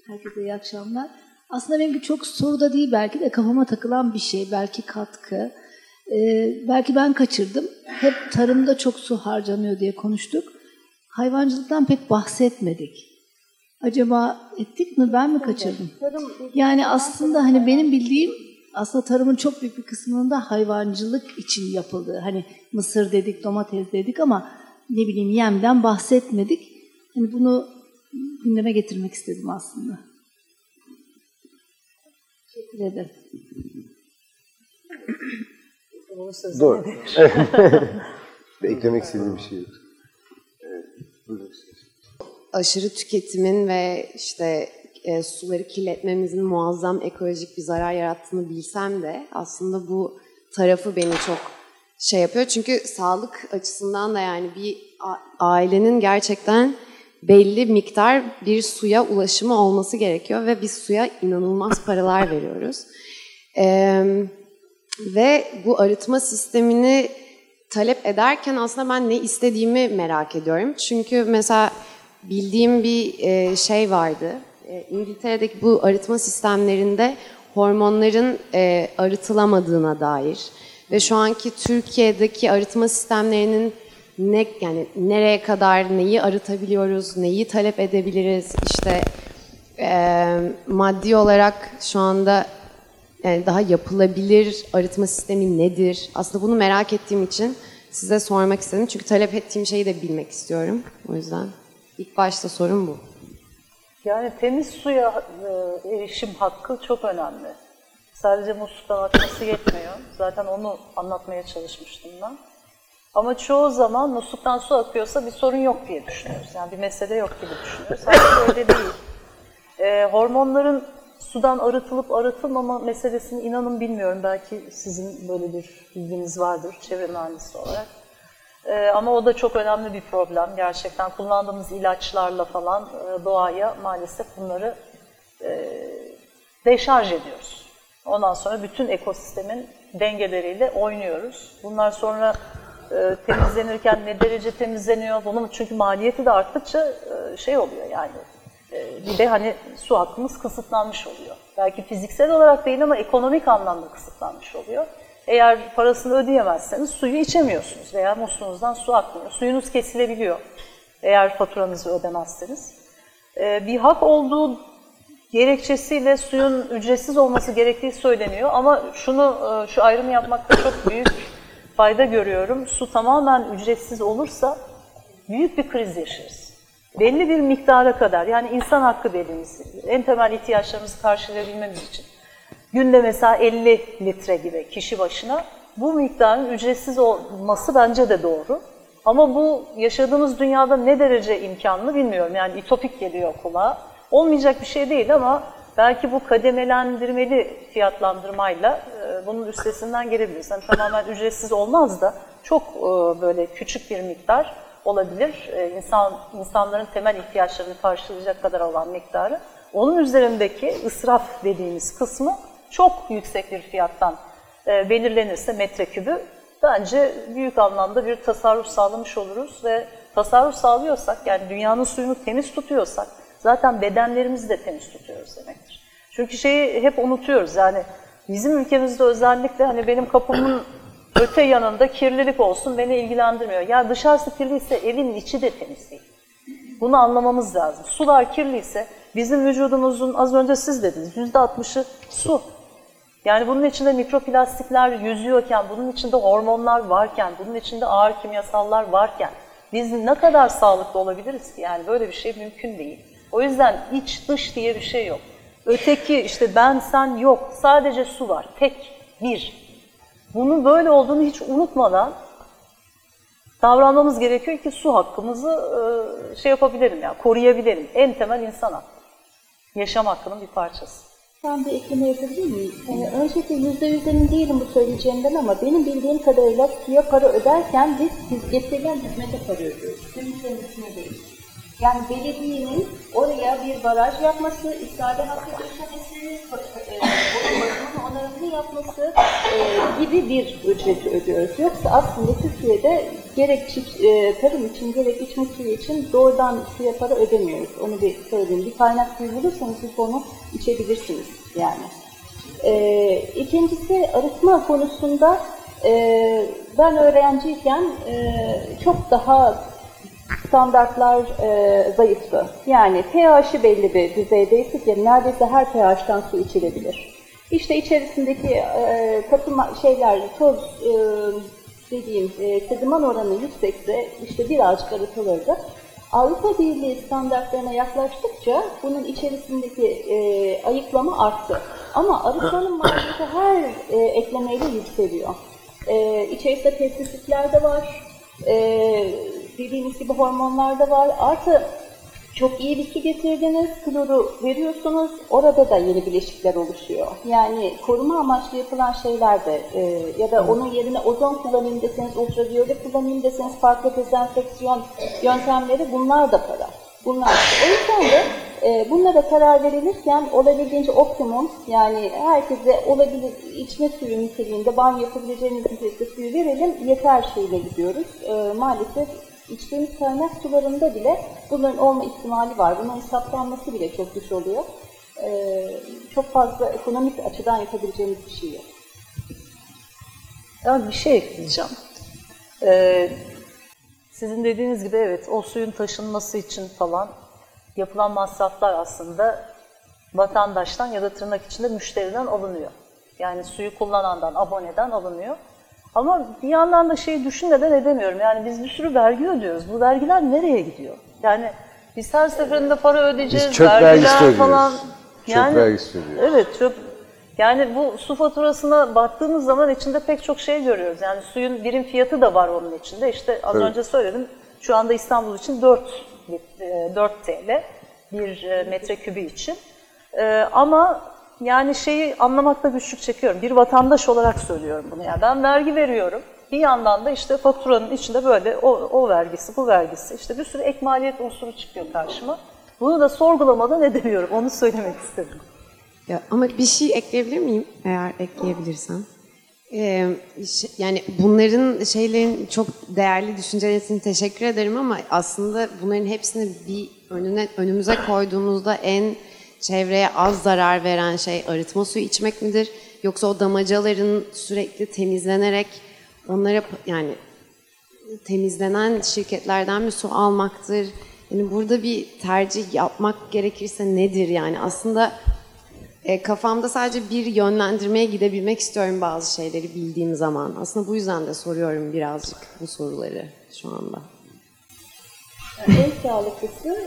Herkese iyi akşamlar. Aslında benimki çok soru da değil, belki de kafama takılan bir şey, belki katkı. Belki ben kaçırdım. Hep tarımda çok su harcanıyor diye konuştuk. Hayvancılıktan pek bahsetmedik. Acaba ettik mi, ben mi kaçırdım? Yani aslında hani benim bildiğim, aslında tarımın çok büyük bir kısmının da hayvancılık için yapıldığı. Hani mısır dedik, domates dedik ama ne bileyim yemden bahsetmedik. Hani bunu gündeme getirmek istedim aslında. Teşekkür ederim. Doğru. Eklemek istediğim bir şey yok. Evet, buyurun. Aşırı tüketimin ve işte suları kirletmemizin muazzam ekolojik bir zarar yarattığını bilsem de aslında bu tarafı beni çok şey yapıyor. Çünkü sağlık açısından da yani bir ailenin gerçekten belli miktar bir suya ulaşımı olması gerekiyor ve biz suya inanılmaz paralar veriyoruz. Ve bu arıtma sistemini talep ederken aslında ben ne istediğimi merak ediyorum. Çünkü mesela bildiğim bir şey vardı. İngiltere'deki bu arıtma sistemlerinde hormonların arıtılamadığına dair ve şu anki Türkiye'deki arıtma sistemlerinin yani nereye kadar neyi arıtabiliyoruz, neyi talep edebiliriz, işte maddi olarak şu anda yani daha yapılabilir arıtma sistemi nedir? Aslında bunu merak ettiğim için size sormak istedim. Çünkü talep ettiğim şeyi de bilmek istiyorum. O yüzden ilk başta sorum bu. Yani temiz suya erişim hakkı çok önemli. Sadece musluktan akması yetmiyor. Zaten onu anlatmaya çalışmıştım ben. Ama çoğu zaman musluktan su akıyorsa bir sorun yok diye düşünüyoruz. Yani bir mesele yok gibi düşünüyoruz. Halbuki öyle değil. Hormonların sudan arıtılıp arıtılmama meselesini inanın bilmiyorum. Belki sizin böyle bir bilginiz vardır çevre mühendisi olarak. Ama o da çok önemli bir problem. Gerçekten kullandığımız ilaçlarla falan doğaya maalesef bunları deşarj ediyoruz. Ondan sonra bütün ekosistemin dengeleriyle oynuyoruz. Bunlar sonra temizlenirken ne derece temizleniyor? Bunun çünkü maliyeti de arttıkça şey oluyor yani. Bir de hani su hakkımız kısıtlanmış oluyor. Belki fiziksel olarak değil ama ekonomik anlamda kısıtlanmış oluyor. Eğer parasını ödeyemezseniz suyu içemiyorsunuz veya musluğunuzdan su akmıyor. Suyunuz kesilebiliyor eğer faturanızı ödemezseniz. Bir hak olduğu gerekçesiyle suyun ücretsiz olması gerektiği söyleniyor ama şu ayrımı yapmakta çok büyük fayda görüyorum. Su tamamen ücretsiz olursa büyük bir kriz yaşarız. Belli bir miktara kadar, yani insan hakkı dediğimiz, en temel ihtiyaçlarımızı karşılayabilmemiz için günde mesela 50 litre gibi kişi başına bu miktarın ücretsiz olması bence de doğru. Ama bu yaşadığımız dünyada ne derece imkanlı bilmiyorum. Yani ütopik geliyor kulağa. Olmayacak bir şey değil ama belki bu kademelendirmeli fiyatlandırmayla bunun üstesinden gelebiliriz. Yani tamamen ücretsiz olmaz da çok böyle küçük bir miktar olabilir. İnsanların temel ihtiyaçlarını karşılayacak kadar olan miktarı. Onun üzerindeki ısraf dediğimiz kısmı çok yüksek bir fiyattan belirlenirse metrekübü bence büyük anlamda bir tasarruf sağlamış oluruz ve tasarruf sağlıyorsak yani dünyanın suyunu temiz tutuyorsak zaten bedenlerimizi de temiz tutuyoruz demektir. Çünkü şeyi hep unutuyoruz yani bizim ülkemizde özellikle hani benim kapımın öte yanında kirlilik olsun beni ilgilendirmiyor. Ya dışarısı kirliyse evin içi de temiz değil. Bunu anlamamız lazım. Sular kirliyse bizim vücudumuzun az önce siz dediniz %60'ı su. Yani bunun içinde mikroplastikler yüzüyorken, bunun içinde hormonlar varken, bunun içinde ağır kimyasallar varken biz ne kadar sağlıklı olabiliriz ki? Yani böyle bir şey mümkün değil. O yüzden iç dış diye bir şey yok. Öteki işte ben sen yok. Sadece su var. Tek bir. Bunun böyle olduğunu hiç unutmadan davranmamız gerekiyor ki su hakkımızı şey yapabilelim yani koruyabilelim. En temel insan hakkı. Yaşam hakkının bir parçası. Ben bir ekleme yapabilir miyim? Öncelikle %100 emin değilim bu söyleyeceğimden ama benim bildiğim kadarıyla suya para öderken biz getirilen hizmete para ödüyoruz. Suyun kendisine değil. Yani belediyenin oraya bir baraj yapması, istihade hakkı döşemesi, bunun bakımını onarımını yapması gibi bir ücreti ödüyoruz. Yoksa aslında Türkiye'de gerek tarım için gerek içme suyu için doğrudan suya para ödemiyoruz. Onu bir söyleyeyim. Bir kaynak suyu bulursanız siz onu içebilirsiniz yani. İkincisi arıtma konusunda ben öğrenciyken çok daha standartlar zayıftı. Yani pH'i belli bir düzeydeyse ki neredeyse her pH'tan su içilebilir. İşte içerisindeki toz sediman oranı yüksekse işte birazcık arıtılırdı. Avrupa Birliği standartlarına yaklaştıkça bunun içerisindeki ayıklama arttı. Ama arıtmanın maliyeti her eklemeyle yükseliyor. İçerisinde pestisitler de var. Dediğimiz gibi hormonlar da var. Artı çok iyi bir su getirdiniz, kloru veriyorsunuz, orada da yeni bileşikler oluşuyor. Yani koruma amaçlı yapılan şeyler de ya da onun yerine ozon kullanayım deseniz, ultraviyole kullanayım deseniz, farklı dezenfeksiyon yöntemleri, bunlar da para. O yüzden de bunlara karar verilirken olabildiğince optimum, yani herkese olabilir içme suyu niteliğinde, banyo yapabileceğiniz nitelikte suyu verelim, yeter şeyle gidiyoruz. Maalesef içtiğimiz kaynak sularında bile bunların olma ihtimali var. Bunun hesaplanması bile çok güç oluyor. Çok fazla ekonomik açıdan yapabileceğimiz bir şey yok. Yani bir şey ekleyeceğim. Sizin dediğiniz gibi evet, o suyun taşınması için falan yapılan masraflar aslında vatandaştan ya da tırnak içinde müşteriden alınıyor. Yani suyu kullanandan, aboneden alınıyor. Ama bir yandan da şeyi düşünmeden edemiyorum. Yani biz bir sürü vergi ödüyoruz. Bu vergiler nereye gidiyor? Yani biz her seferinde para ödeyeceğiz, biz çöp vergiler falan. Yani, çöp vergisi ödüyoruz. Evet, çöp. Yani bu su faturasına baktığımız zaman içinde pek çok şey görüyoruz. Yani suyun birim fiyatı da var onun içinde. İşte az önce söyledim, şu anda İstanbul için 4 TL bir metrekübü için. Ama yani şeyi anlamakta güçlük çekiyorum. Bir vatandaş olarak söylüyorum bunu. Yani ben vergi veriyorum. Bir yandan da işte faturanın içinde böyle o vergisi, bu vergisi. İşte bir sürü ek maliyet unsuru çıkıyor karşıma. Bunu da sorgulamadan edemiyorum. Onu söylemek istedim. Ya, ama bir şey ekleyebilir miyim? Eğer ekleyebilirsem. Yani bunların şeylerin çok değerli düşünceleri için teşekkür ederim ama aslında bunların hepsini önümüze koyduğumuzda en çevreye az zarar veren şey arıtma suyu içmek midir? Yoksa o damacaların sürekli temizlenerek onlara, yani temizlenen şirketlerden mi su almaktır? Yani burada bir tercih yapmak gerekirse nedir yani? Aslında kafamda sadece bir yönlendirmeye gidebilmek istiyorum bazı şeyleri bildiğim zaman. Aslında bu yüzden de soruyorum birazcık bu soruları şu anda. En sağlıklısı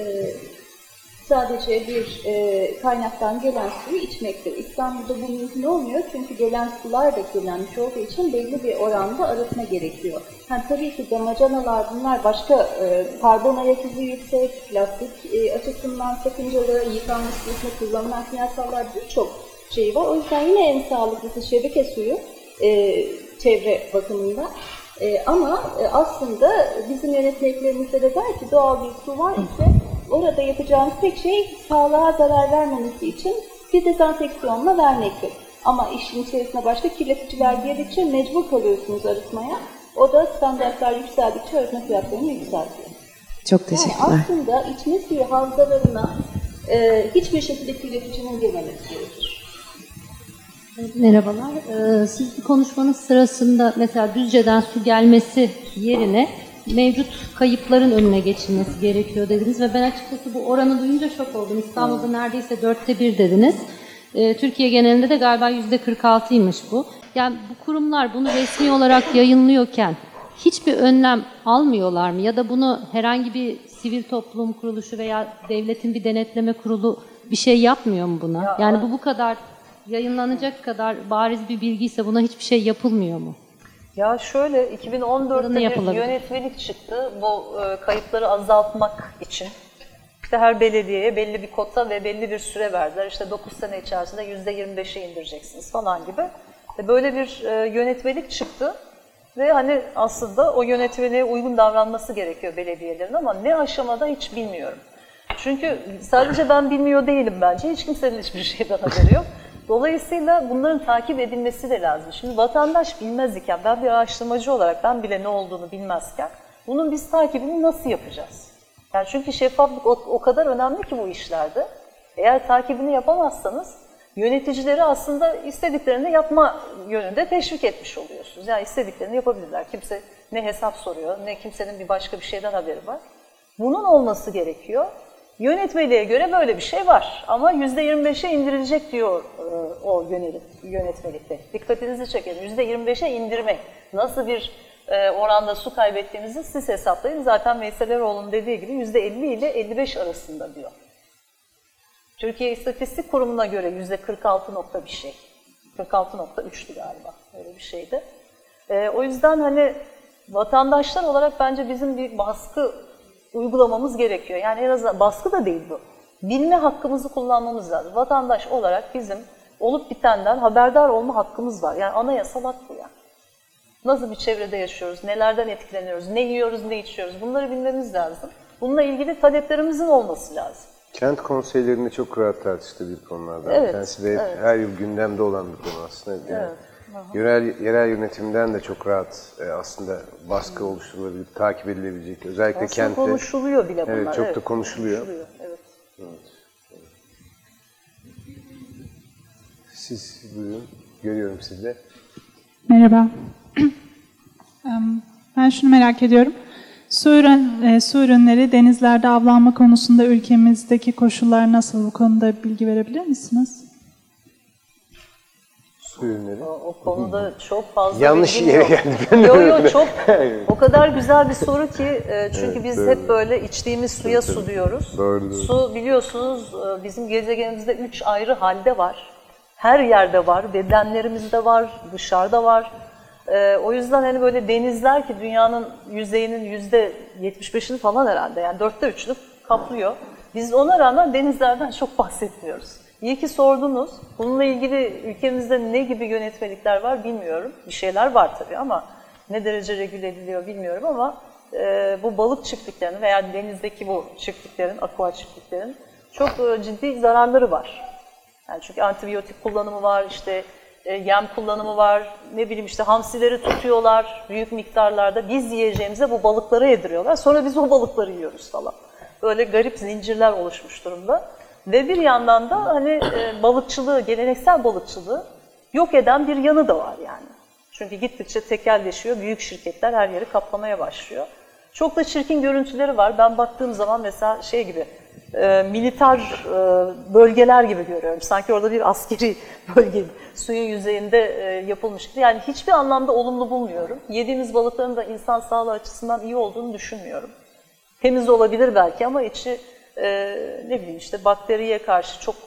sadece bir kaynaktan gelen suyu içmektir. İstanbul'da bu mümkün olmuyor çünkü gelen sular da kirlenmiş olduğu için belli bir oranda arıtma gerekiyor. Tabii ki damacanalar, bunlar başka karbon ayak izi yüksek, plastik açısından sakıncalı, yıkanması için kullanılan kimyasallar, birçok şey var. O yüzden yine en sağlıklısı şebeke suyu çevre bakımından. Ama aslında bizim yönetmeliklerimizde de der ki doğal bir su var ise orada yapacağınız tek şey sağlığa zarar vermemesi için bir dezenfeksiyonla vermektir. Ama işin içerisine başka kirleticiler girdikçe mecbur kalıyorsunuz arıtmaya. O da standartlar yükseldikçe arıtma fiyatlarını yükseltiyor. Çok teşekkürler. Yani aslında içme suyu havzalarına hiçbir şekilde kirleticinin girmemesi gerekir. Merhabalar. Siz bir konuşmanız sırasında mesela Düzce'den su gelmesi yerine mevcut kayıpların önüne geçilmesi gerekiyor dediniz ve ben açıkçası bu oranı duyunca şok oldum. İstanbul'da neredeyse 1/4 dediniz. Türkiye genelinde de galiba %46'ymış bu. Yani bu kurumlar bunu resmi olarak yayınlıyorken hiçbir önlem almıyorlar mı? Ya da bunu herhangi bir sivil toplum kuruluşu veya devletin bir denetleme kurulu bir şey yapmıyor mu buna? Yani bu kadar yayınlanacak kadar bariz bir bilgiyse buna hiçbir şey yapılmıyor mu? Ya şöyle, 2014'te bir yönetmelik çıktı bu kayıpları azaltmak için. İşte her belediyeye belli bir kota ve belli bir süre verdiler. İşte 9 sene içerisinde %25'e indireceksiniz falan gibi. Böyle bir yönetmelik çıktı. Ve hani aslında o yönetmeliğe uygun davranması gerekiyor belediyelerin ama ne aşamada hiç bilmiyorum. Çünkü sadece ben bilmiyor değilim bence. Hiç kimsenin hiçbir şeyden haberi yok. Dolayısıyla bunların takip edilmesi de lazım. Şimdi vatandaş bilmez iken, ben bir araştırmacı olarak ben bile ne olduğunu bilmezken bunun biz takibini nasıl yapacağız? Yani çünkü şeffaflık o kadar önemli ki bu işlerde. Eğer takibini yapamazsanız yöneticileri aslında istediklerini yapma yönünde teşvik etmiş oluyorsunuz. Yani istediklerini yapabilirler. Kimse ne hesap soruyor, ne kimsenin bir başka bir şeyden haberi var. Bunun olması gerekiyor. Yönetmeliğe göre böyle bir şey var. Ama %25'e indirilecek diyor o yönetmelikte. Dikkatinizi çekelim. %25'e indirmek. Nasıl bir oranda su kaybettiğimizi siz hesaplayın. Zaten Veysel Eroğlu'nun dediği gibi %50 ile 55 arasında diyor. Türkiye İstatistik Kurumu'na göre %46 nokta bir şey. 46.3'tü galiba. Öyle bir şeydi. O yüzden hani vatandaşlar olarak bence bizim bir baskı uygulamamız gerekiyor. Yani en azından baskı da değil bu. Bilme hakkımızı kullanmamız lazım. Vatandaş olarak bizim olup bitenden haberdar olma hakkımız var. Yani anayasal hak bu yani. Nasıl bir çevrede yaşıyoruz, nelerden etkileniyoruz, ne yiyoruz, ne içiyoruz bunları bilmemiz lazım. Bununla ilgili taleplerimizin olması lazım. Kent konseylerinde çok rahat tartıştığı bir konulardan. Evet, bir tanesi ve her yıl gündemde olan bir konu aslında. Yani Evet. yerel yönetimden de çok rahat aslında baskı oluşturulabilir, takip edilebilecek. Özellikle aslında kentte. konuşuluyor bile bunlar. Evet, çok da konuşuluyor. Evet. Siz buyurun, görüyorum sizde. Merhaba. Ben şunu merak ediyorum. Su ürünleri denizlerde avlanma konusunda ülkemizdeki koşullar nasıl? Bu konuda bilgi verebilir misiniz? Su ürünleri. O konuda çok fazla Yanlış bilgim yere yok. geldi. Yok çok. O kadar güzel bir soru ki çünkü biz doğru. hep böyle içtiğimiz suya su diyoruz. Doğru. Su biliyorsunuz bizim gezegenimizde 3 ayrı halde var. Her yerde var, bedenlerimizde var, dışarıda var. O yüzden hani böyle denizler ki dünyanın yüzeyinin %75'ini falan herhalde yani 3/4'ünü kaplıyor. Biz ona rağmen denizlerden çok bahsetmiyoruz. İyi ki sordunuz. Bununla ilgili ülkemizde ne gibi yönetmelikler var bilmiyorum. Bir şeyler var tabii ama ne derece regüle ediliyor bilmiyorum ama bu balık çiftliklerinin veya denizdeki bu çiftliklerin, aqua çiftliklerin çok ciddi zararları var. Yani çünkü antibiyotik kullanımı var, işte yem kullanımı var, ne bileyim işte hamsileri tutuyorlar büyük miktarlarda. Biz yiyeceğimize bu balıkları yediriyorlar. Sonra biz o balıkları yiyoruz falan. Böyle garip zincirler oluşmuş durumda. Ve bir yandan da hani balıkçılığı, geleneksel balıkçılığı yok eden bir yanı da var yani. Çünkü gittikçe tekelleşiyor, büyük şirketler her yeri kaplamaya başlıyor. Çok da çirkin görüntüleri var. Ben baktığım zaman mesela şey gibi, militar bölgeler gibi görüyorum. Sanki orada bir askeri bölge suyun yüzeyinde yapılmış gibi. Yani hiçbir anlamda olumlu bulmuyorum. Yediğimiz balıkların da insan sağlığı açısından iyi olduğunu düşünmüyorum. Temiz olabilir belki ama içi ne bileyim işte bakteriye karşı çok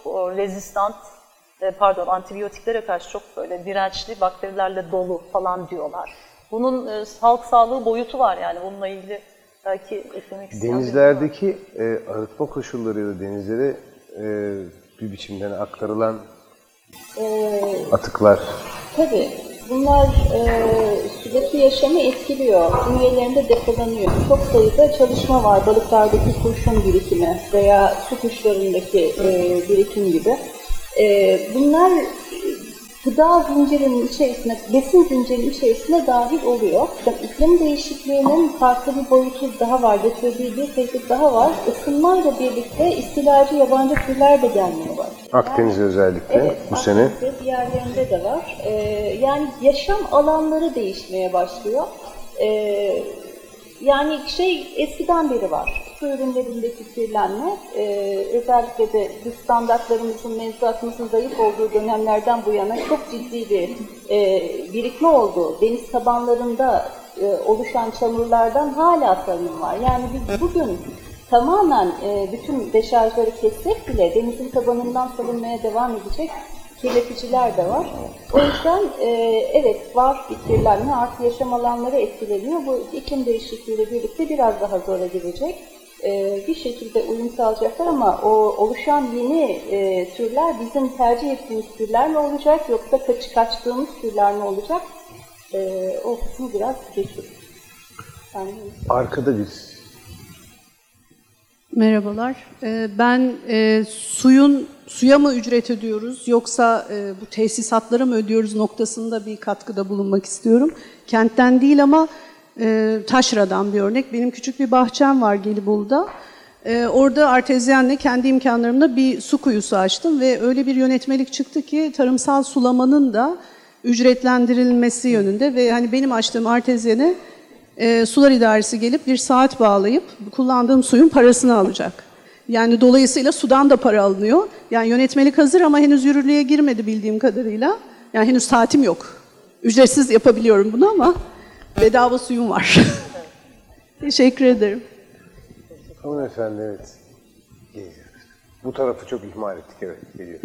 antibiyotiklere karşı çok böyle dirençli bakterilerle dolu falan diyorlar. Bunun halk sağlığı boyutu var yani bununla ilgili belki eklemek isteyen Denizlerdeki arıtma koşulları ya da denizlere bir biçimden aktarılan atıklar. Tabii. Bunlar sudaki yaşamı etkiliyor. Bünyelerinde depolanıyor. Çok sayıda çalışma var. Balıklardaki kurşun birikimi veya su kuşlarındaki birikim gibi. Bunlar gıda zincirinin içerisine, besin zincirinin içerisine dahil oluyor. İklim değişikliğinin farklı bir boyutu daha var, getirdiği bir tehdit daha var. Isınmayla birlikte istilacı yabancı türler de gelmeye başlıyor. Akdeniz özellikle evet, bu sene. Akdeniz'de diğerlerinde de var. Yani yaşam alanları değişmeye başlıyor. Yani eskiden beri var. Su ürünlerindeki kirlenme, özellikle de biz standartlarımızın, mevzuatımızın zayıf olduğu dönemlerden bu yana çok ciddi bir birikme oldu. Deniz tabanlarında oluşan çamurlardan hala salınım var. Yani biz bugün tamamen bütün deşarjları kessek bile denizin tabanından salınmaya devam edecek kirleticiler de var. O yüzden evet var bir kirlenme, artı yaşam alanları etkileniyor. Bu iklim değişikliğiyle birlikte biraz daha zora girecek. Bir şekilde uyum sağlayacaklar ama o oluşan yeni türler bizim tercih ettiğimiz türler mi olacak yoksa kaçtığımız türler mi olacak? O kısmı biraz geçtik. Yani, Arkada biz. Merhabalar. Ben suya mı ücret ödüyoruz yoksa bu tesisatlara mı ödüyoruz noktasında bir katkıda bulunmak istiyorum. Kentten değil ama taşradan bir örnek. Benim küçük bir bahçem var Gelibolu'da. Orada artezyenle kendi imkanlarımla bir su kuyusu açtım ve öyle bir yönetmelik çıktı ki tarımsal sulamanın da ücretlendirilmesi yönünde ve hani benim açtığım artezyene sular idaresi gelip bir saat bağlayıp kullandığım suyun parasını alacak. Yani dolayısıyla sudan da para alınıyor. Yani yönetmelik hazır ama henüz yürürlüğe girmedi bildiğim kadarıyla. Yani henüz saatim yok. Ücretsiz yapabiliyorum bunu ama bedava suyum var. Teşekkür ederim. Hanımefendi evet. Bu tarafı çok ihmal ettik, evet. Geliyor.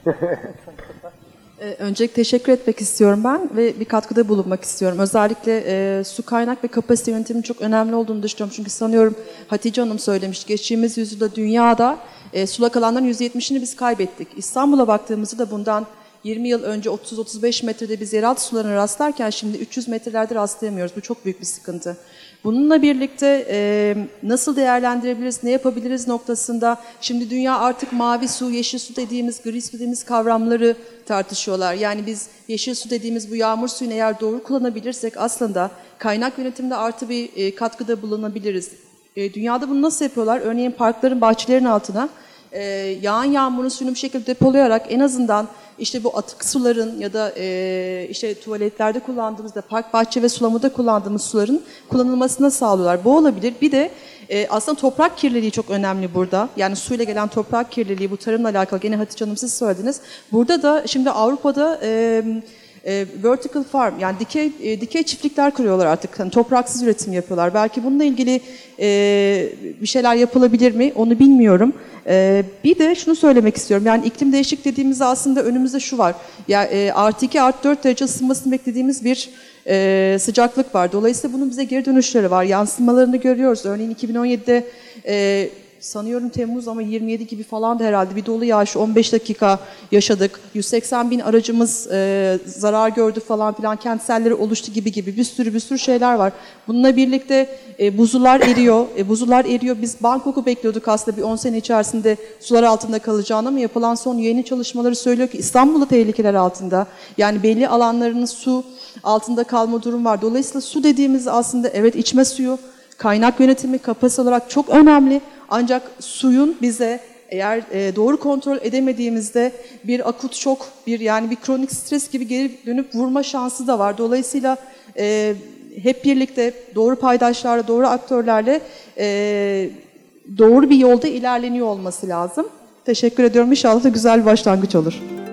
Öncelikle teşekkür etmek istiyorum ben ve bir katkıda bulunmak istiyorum. Özellikle su kaynak ve kapasite yönetiminin çok önemli olduğunu düşünüyorum. Çünkü sanıyorum Hatice Hanım söylemiş, geçtiğimiz yüzyılda dünyada sulak alanların %70'ini biz kaybettik. İstanbul'a baktığımızda da bundan 20 yıl önce 30-35 metrede biz yeraltı sularına rastlarken şimdi 300 metrelerde rastlayamıyoruz. Bu çok büyük bir sıkıntı. Bununla birlikte nasıl değerlendirebiliriz, ne yapabiliriz noktasında şimdi dünya artık mavi su, yeşil su dediğimiz, gri su dediğimiz kavramları tartışıyorlar. Yani biz yeşil su dediğimiz bu yağmur suyunu eğer doğru kullanabilirsek aslında kaynak yönetiminde artı bir katkıda bulunabiliriz. Dünyada bunu nasıl yapıyorlar? Örneğin parkların, bahçelerin altına yağan yağmurun suyunu bir şekilde depolayarak en azından işte bu atık suların ya da işte tuvaletlerde kullandığımızda, park, bahçe ve sulamada kullandığımız suların kullanılmasını sağlıyorlar. Bu olabilir. Bir de aslında toprak kirliliği çok önemli burada. Yani suyla gelen toprak kirliliği, bu tarımla alakalı. Gene Hatice Hanım siz söylediniz. Burada da şimdi Avrupa'da vertical farm, yani dikey çiftlikler kuruyorlar artık. Yani topraksız üretim yapıyorlar. Belki bununla ilgili bir şeyler yapılabilir mi? Onu bilmiyorum. Bir de şunu söylemek istiyorum. Yani iklim değişikliği dediğimizde aslında önümüzde şu var. Yani artı 2, artı 4 derece ısınmasını beklediğimiz bir sıcaklık var. Dolayısıyla bunun bize geri dönüşleri var. Yansımalarını görüyoruz. Örneğin 2017'de sanıyorum Temmuz ama 27 gibi falan da herhalde bir dolu yağış 15 dakika yaşadık. 180 bin aracımız zarar gördü falan filan, kentselleri oluştu gibi bir sürü şeyler var. Bununla birlikte buzullar eriyor. Buzullar eriyor. Biz Bangkok'u bekliyorduk aslında bir 10 sene içerisinde sular altında kalacağını ama yapılan son yeni çalışmaları söylüyor ki İstanbul'da tehlikeler altında. Yani belli alanlarının su altında kalma durum var. Dolayısıyla su dediğimiz aslında evet içme suyu, kaynak yönetimi, kapasite olarak çok önemli. Ancak suyun bize eğer doğru kontrol edemediğimizde bir akut şok, yani bir kronik stres gibi geri dönüp vurma şansı da var. Dolayısıyla hep birlikte doğru paydaşlarla, doğru aktörlerle doğru bir yolda ilerleniyor olması lazım. Teşekkür ediyorum. İnşallah da güzel bir başlangıç olur.